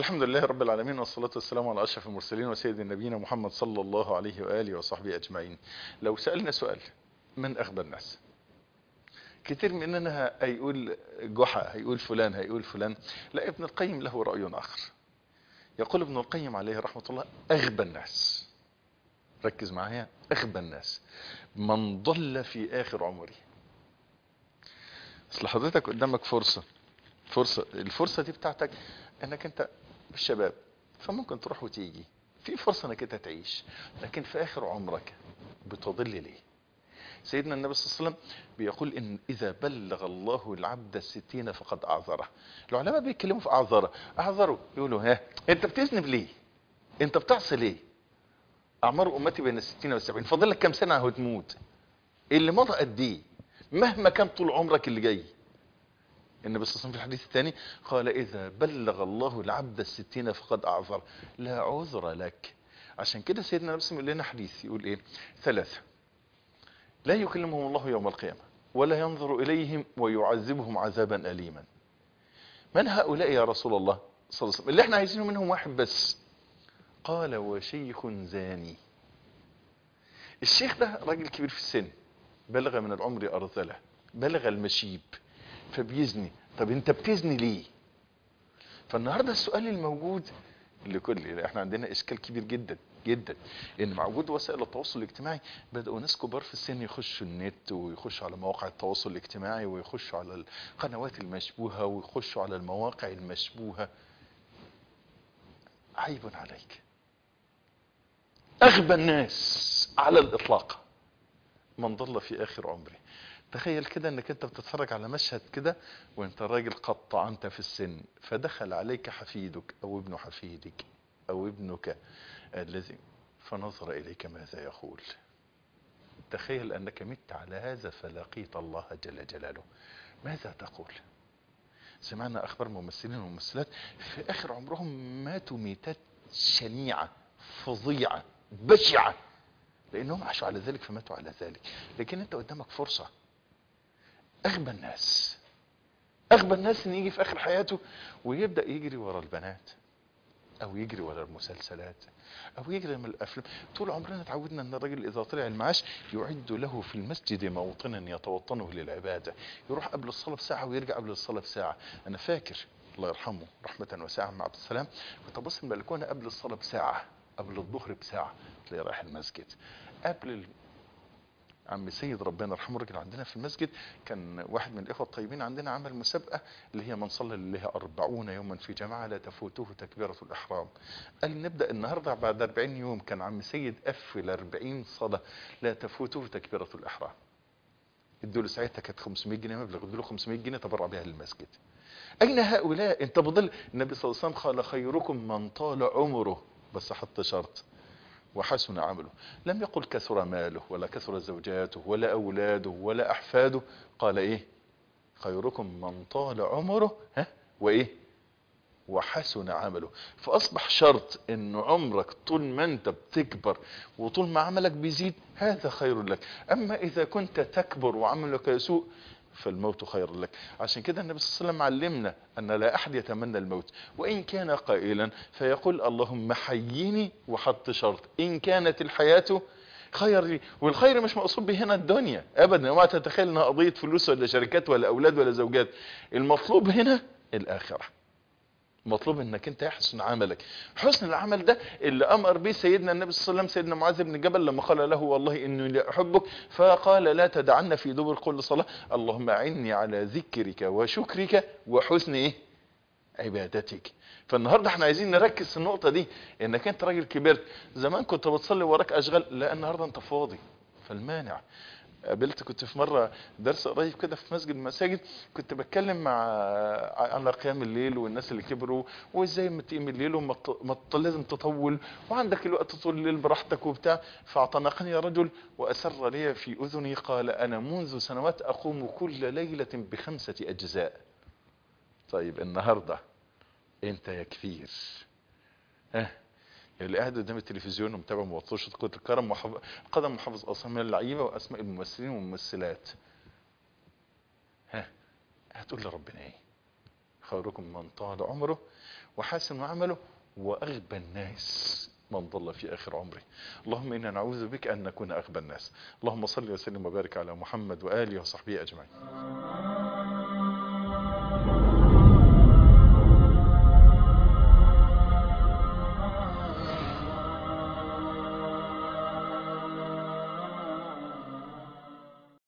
الحمد لله رب العالمين، والصلاة والسلام على أشرف المرسلين وسيد النبيين محمد صلى الله عليه وآله وصحبه أجمعين. لو سألنا سؤال: من أغبى الناس؟ كتير مننا هيقول جحا، هيقول فلان، هيقول فلان. لا، ابن القيم له رأي آخر. يقول ابن القيم عليه رحمة الله: أغبى الناس، ركز معايا، أغبى الناس من ضل في آخر عمره. اصل حضرتك قدامك فرصة، الفرصة دي بتاعتك انك انت الشباب، فممكن تروح وتيجي، في فرصة انك انت تعيش، لكن في اخر عمرك بتضل ليه؟ سيدنا النبي صلى الله عليه وسلم بيقول ان اذا بلغ الله العبد 60 فقد اعذره. العلماء بيتكلموا في اعذره يقولوا: ها انت بتذنب ليه؟ انت بتعصي ليه؟ اعمار امتي بين 60 و70، فاضل لك كام سنة وهتموت؟ اللي مضى قد ايه؟ مهما كان طول عمرك اللي جاي. النبي صلى الله عليه وسلم في الحديث الثاني قال: إذا بلغ الله العبد 60 فقد أعذر، لا عذر لك. عشان كده سيدنا النبي صلى الله عليه وسلم لنا حديث يقول إيه؟ 3 لا يكلمهم الله يوم القيامة ولا ينظر إليهم ويعذبهم عذابا أليما. من هؤلاء يا رسول الله صلى الله عليه وسلم؟ اللي احنا عايزينه منهم واحد بس. قال: وشيخ زاني. الشيخ ده راجل كبير في السن، بلغ من العمر أرذلة، بلغ المشيب، فبيزني. طب انت بتزني ليه؟ فالنهاردة السؤال الموجود لكل، احنا عندنا اشكال كبير جدا جدا، ان مع وجود وسائل التواصل الاجتماعي بدأوا ناس كبار في السن يخشوا النت ويخشوا على مواقع التواصل الاجتماعي ويخشوا على القنوات المشبوهة ويخشوا على المواقع المشبوهة. عيب عليك. اغبى الناس على الاطلاق من ضل في اخر عمره. تخيل كده انك انت بتتفرج على مشهد كده وانت راجل قد طعنت في السن، فدخل عليك حفيدك او ابن حفيدك او ابنك الذي فنظر اليك ماذا يقول. تخيل انك مت على هذا فلقيت الله جل جلاله، ماذا تقول؟ سمعنا اخبار ممثلين وممثلات في اخر عمرهم ماتوا ميتات شنيعة فظيعة بشعة، لانهم عاشوا على ذلك فماتوا على ذلك. لكن انت قدامك فرصة. اغبى الناس، اغبى الناس ان يجي في اخر حياته ويبدأ يجري ورا البنات، او يجري ورا المسلسلات، او يجري من الافلام. طول عمرنا اتعودنا ان الراجل اذا طلع المعاش يعد له في المسجد موطنا يتوطنه للعبادة، يروح قبل الصلاة بساعة ويرجع قبل الصلاة بساعة. انا فاكر الله يرحمه رحمة واسعة مع عبد السلام، كنت ابص البلكونة قبل الصلاة بساعة، قبل الظهر بساعة تلاقي رايح المسجد. قبل عم سيد ربنا يرحمه الراجل عندنا في المسجد، كان واحد من الاخوه الطيبين عندنا عمل مسابقه اللي هي من صلى لله 40 يوما في جماعه لا تفوته تكبيره الاحرام. قال نبدا النهارده بعد 40 يوم. كان عم سيد قفل 40 صلاه لا تفوته تكبيره الاحرام. ادوا له ساعتها كانت 500 جنيه مبلغ، ادوا له 500 جنيه تبرع بها للمسجد. اين هؤلاء؟ انت بضل. النبي صلى الله عليه وسلم قال: خيركم من طال عمره، بس حط شرط: وحسن عمله. لم يقل كثر ماله ولا كثر زوجاته ولا أولاده ولا أحفاده. قال إيه؟ خيركم من طال عمره وإيه؟ وحسن عمله. فأصبح شرط إن عمرك طول ما أنت بتكبر وطول ما عملك بيزيد هذا خير لك. أما إذا كنت تكبر وعملك يسوء فالموت خير لك. عشان كده النبي صلى الله عليه وسلم علمنا أن لا أحد يتمنى الموت، وإن كان قائلا فيقول: اللهم حييني، وحط شرط: إن كانت الحياة خير لي. والخير مش مقصود به هنا الدنيا أبدا، وما تتخيل أنها قضية فلوس ولا شركات ولا أولاد ولا زوجات. المطلوب هنا الآخرة. مطلوب انك انت يحسن عملك. حسن العمل ده اللي امر به سيدنا النبي صلى الله عليه وسلم سيدنا معاذ بن جبل لما قال له: والله اني لاحبك، فقال: لا تدعن في دبر كل صلاة اللهم اعني على ذكرك وشكرك وحسن ايه؟ عبادتك. فالنهارده احنا عايزين نركز في النقطة دي، انك انت راجل كبرت. زمان كنت بتصلي وراك اشغال، لا النهارده انت فاضي. فالمانع. كنت في مرة درس قريب كده في مسجد من المساجد، كنت بتكلم على قيام الليل والناس اللي كبروا وازاي ما تقيم الليل لازم تطول وعندك الوقت طول الليل براحتك وبتاع. فاعتنقني رجل وأسر لي في أذني قال: أنا منذ سنوات أقوم كل ليلة ب5 أجزاء. طيب النهاردة انت يا كثير اللي قاعد قدام التلفزيون ومتابع مبطوشة كرة القدم قدم محافظ اسماء اللعيبه واسماء الممثلين والممثلات، هتقول لربنا ايه؟ خيركم من طال عمره وحسن عمله، وأغبى الناس من ضل في آخر عمره. اللهم إنا نعوذ بك أن نكون أغبى الناس. اللهم صل وسلم وبارك على محمد وآله وصحبه أجمعين.